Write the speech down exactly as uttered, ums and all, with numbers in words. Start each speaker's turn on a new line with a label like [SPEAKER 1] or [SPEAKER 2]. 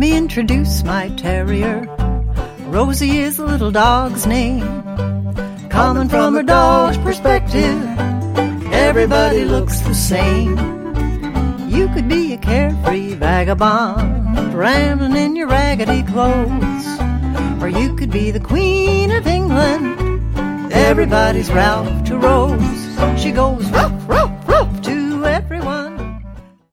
[SPEAKER 1] me introduce my terrier. Rosie is the little dog's name. Coming from a dog's perspective, everybody looks the same. You could be a carefree vagabond, rambling in your raggedy clothes, or you could be the Queen of England, everybody's Ralph to Rose. She goes, ruff,